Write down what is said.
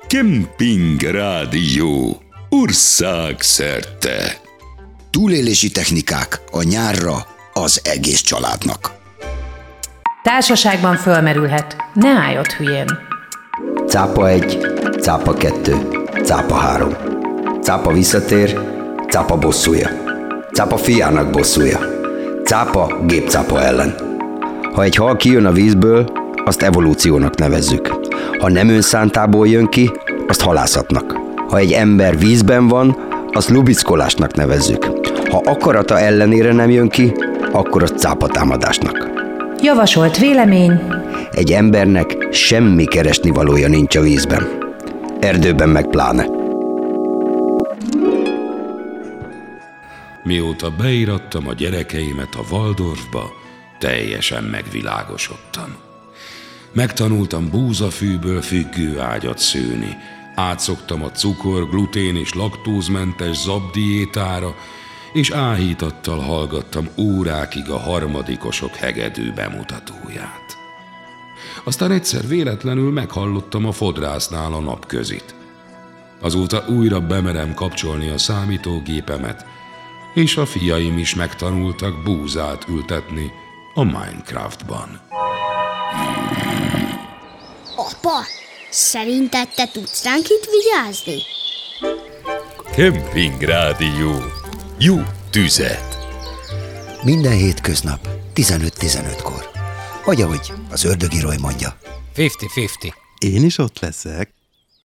Kemping Rádió országszerte. Túlélési technikák a nyárra az egész családnak. Társaságban fölmerülhet, ne állj ott hülyén. Cápa 1, cápa 2, cápa 3. Cápa visszatér, cápa bosszúja. Cápa fiának bosszúja. Cápa gépcápa ellen. Ha egy hal kijön a vízből, azt evolúciónak nevezzük. Ha nem önszántából jön ki, azt halászatnak. Ha egy ember vízben van, azt lubickolásnak nevezzük. Ha akarata ellenére nem jön ki, akkor azt cápatámadásnak. Javasolt vélemény. Egy embernek semmi keresnivalója nincs a vízben. Erdőben meg pláne. Mióta beirattam a gyerekeimet a Waldorfba, teljesen megvilágosodtam. Megtanultam búzafűből függő ágyat szőni, átszoktam a cukor, glutén és laktózmentes zabdiétára, és áhítattal hallgattam órákig a harmadikosok hegedű bemutatóját. Aztán egyszer véletlenül meghallottam a fodrásznál a napközit. Azóta újra bemerem kapcsolni a számítógépemet, és a fiaim is megtanultak búzát ültetni a Minecraftban. Apa, szerinted te tudsz ránk itt vigyázni? Kemping Rádió. Jó tüzet! Minden hétköznap 15-15-kor. Vagy ahogy az ördögi Roy mondja. 50-50. Én is ott leszek.